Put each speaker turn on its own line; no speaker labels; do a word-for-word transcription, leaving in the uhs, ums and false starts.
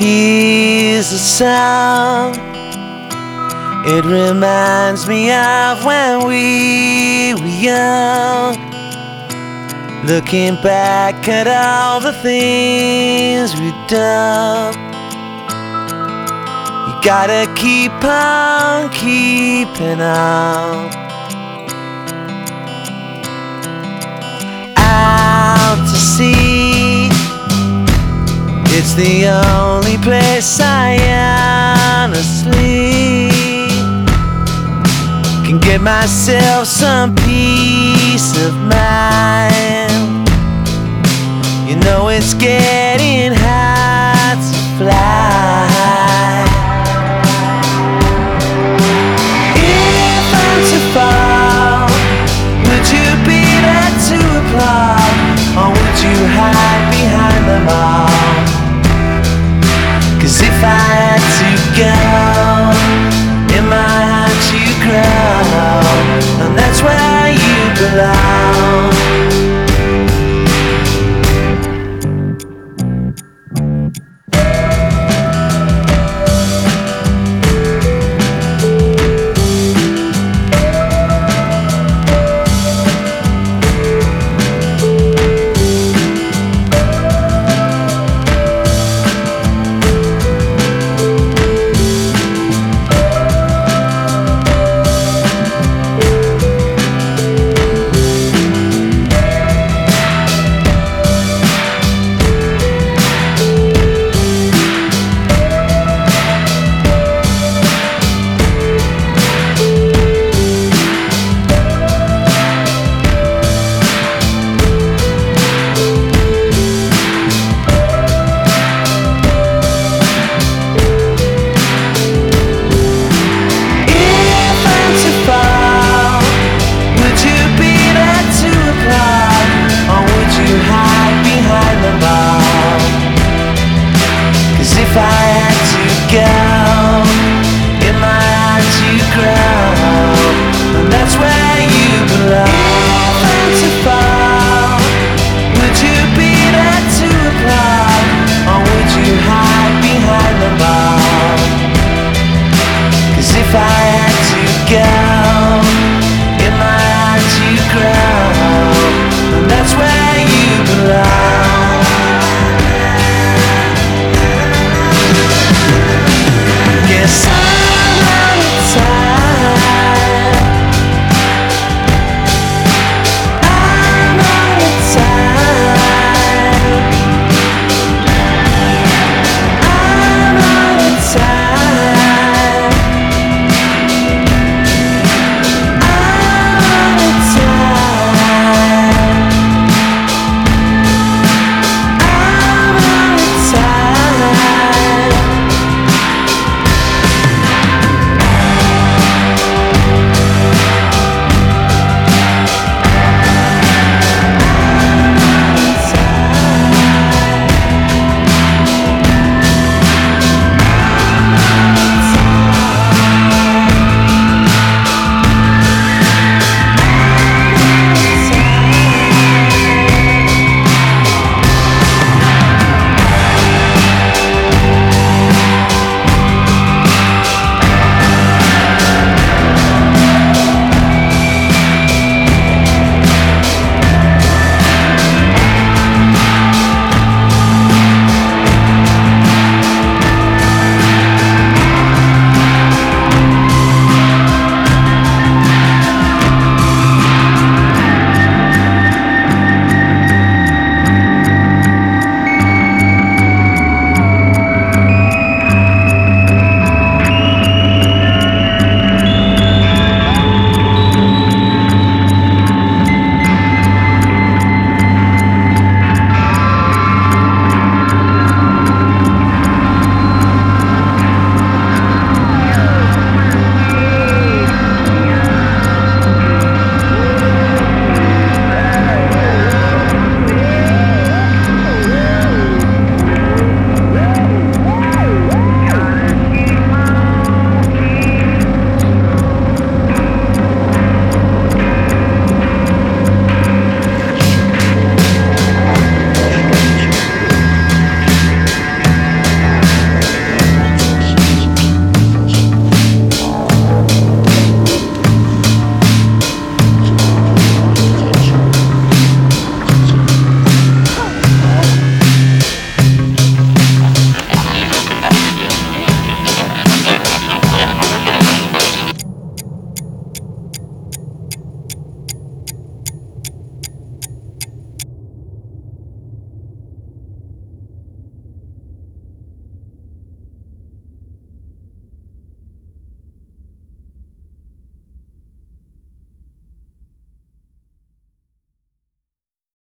Here's the sound. It reminds me of when we were young, looking back at all the things we've done. You gotta keep on keeping on. Out to sea, it's the only place I honestly can get myself some peace of mind. You know it's getting hard to fly. If I'm to fall, would you be there to applaud, or would you hide behind them all? 'Cause if I had to go, in my heart you grow, and that's where you belong. If I had to go,